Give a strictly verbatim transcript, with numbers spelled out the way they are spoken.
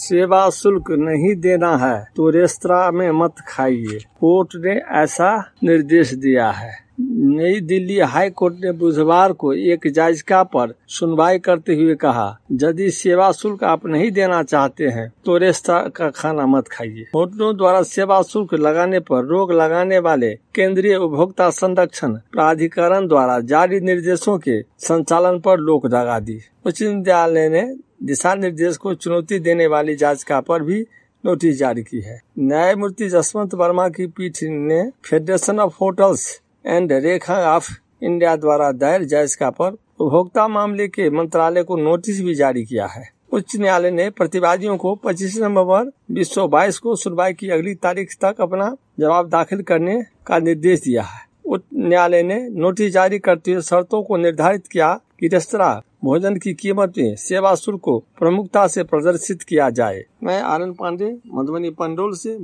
सेवा शुल्क नहीं देना है तो रेस्तरां में मत खाइए, कोर्ट ने ऐसा निर्देश दिया है। नई दिल्ली हाई कोर्ट ने बुधवार को एक याचिका पर सुनवाई करते हुए कहा, यदि सेवा शुल्क आप नहीं देना चाहते हैं तो रेस्तरां का खाना मत खाइए। होटलों द्वारा सेवा शुल्क लगाने पर रोक लगाने वाले केंद्रीय उपभोक्ता संरक्षण प्राधिकरण द्वारा जारी निर्देशों के संचालन पर रोक लगा दी। उच्च न्यायालय ने दिशा निर्देश को चुनौती देने वाली याचिका पर भी नोटिस जारी की है। न्यायमूर्ति जसवंत वर्मा की पीठ ने फेडरेशन ऑफ होटल्स एंड रेखा ऑफ इंडिया द्वारा दायर याचिका पर उपभोक्ता मामले के मंत्रालय को नोटिस भी जारी किया है। उच्च न्यायालय ने प्रतिवादियों को पच्चीस नवंबर दो हज़ार बाईस को सुनवाई की अगली तारीख तक अपना जवाब दाखिल करने का निर्देश दिया है। उच्च न्यायालय ने नोटिस जारी करते हुए शर्तों को निर्धारित किया कि रेस्तरां भोजन की कीमत में सेवा शुल्क को प्रमुखता से प्रदर्शित किया जाए। मैं आनंद पांडे, मधुबनी पंडोल से।